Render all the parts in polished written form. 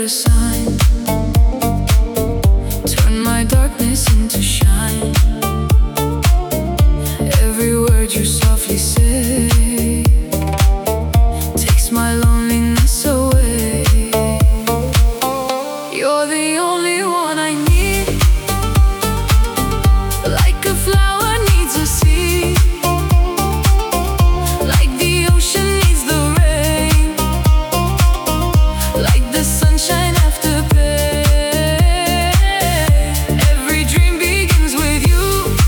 a sign. Turn my darkness into shine. Every word you softly say takes my loneliness away. You're the only one I need, like a flower needs a seed, like the ocean needs the rain, like the sunshine after pain. Every dream begins with you.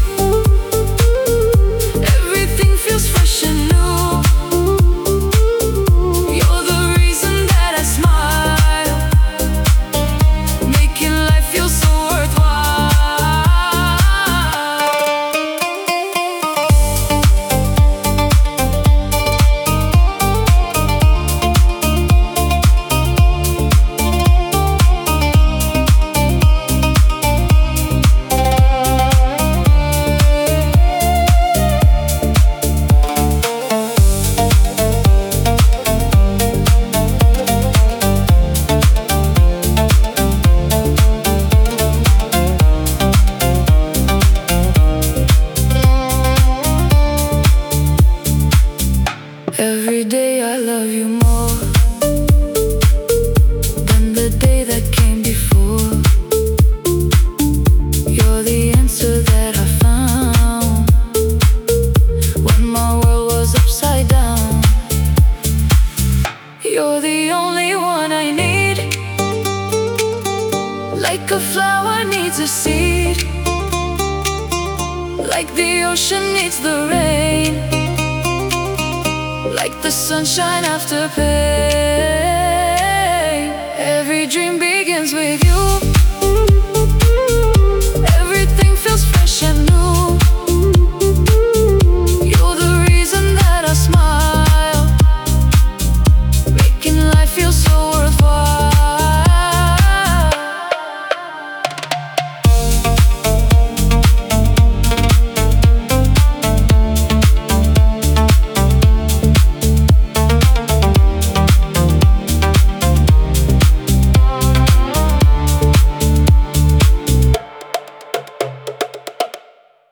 Everything feels fresh and new. You're the reason that I smile, making life feel so worthwhile. Every day I love you more than the day that came before. You're the answer that I found when my world was upside down. You're the only one I need, like a flower needs a seed, like the ocean needs the rain, like the sunshine after pain. Every dream begins with you.